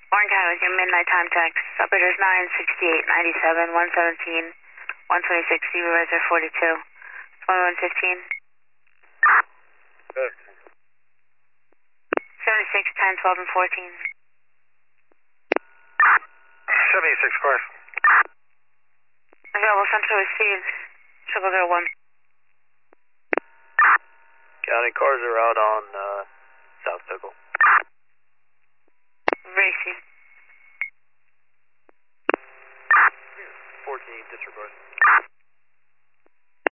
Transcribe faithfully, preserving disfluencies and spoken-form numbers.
Orange County with your midnight time text. Operators nine sixty-eight ninety-seven one seventeen one twenty-six Supervisor forty-two. twenty-one fifteen. Good. seventy-six ten twelve and fourteen. seventy-six cars. Available central received. Triple zero one. County cars are out on uh, South Pickle.